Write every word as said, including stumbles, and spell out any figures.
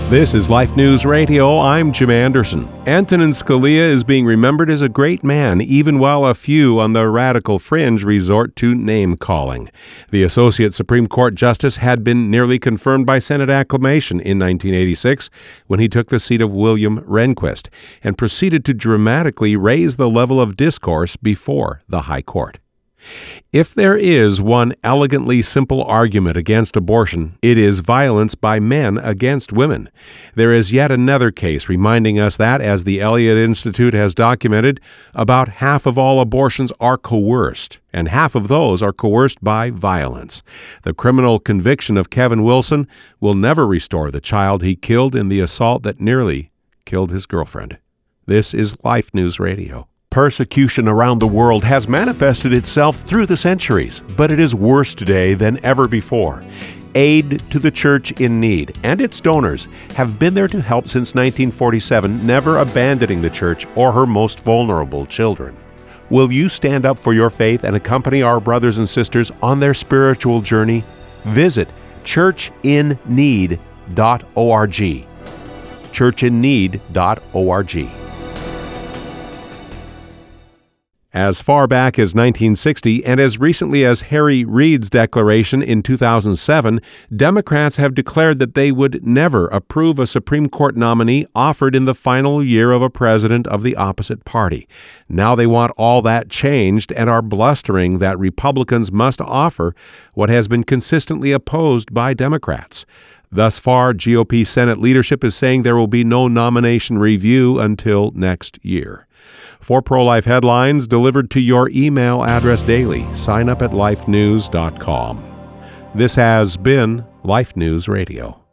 This is Life News Radio. I'm Jim Anderson. Antonin Scalia is being remembered as a great man, even while a few on the radical fringe resort to name-calling. The Associate Supreme Court Justice had been nearly confirmed by Senate acclamation in nineteen eighty-six when he took the seat of William Rehnquist and proceeded to dramatically raise the level of discourse before the High Court. If there is one elegantly simple argument against abortion, it is violence by men against women. There is yet another case reminding us that, as the Elliott Institute has documented, about half of all abortions are coerced, and half of those are coerced by violence. The criminal conviction of Kevin Wilson will never restore the child he killed in the assault that nearly killed his girlfriend. This is Life News Radio. Persecution around the world has manifested itself through the centuries, but it is worse today than ever before. Aid to the Church in Need and its donors have been there to help since nineteen forty-seven, never abandoning the Church or her most vulnerable children. Will you stand up for your faith and accompany our brothers and sisters on their spiritual journey? Visit church in need dot org. church in need dot org. As far back as nineteen sixty and as recently as Harry Reid's declaration in two thousand seven, Democrats have declared that they would never approve a Supreme Court nominee offered in the final year of a president of the opposite party. Now they want all that changed and are blustering that Republicans must offer what has been consistently opposed by Democrats. Thus far, G O P Senate leadership is saying there will be no nomination review until next year. For pro-life headlines delivered to your email address daily, sign up at life news dot com. This has been Life News Radio.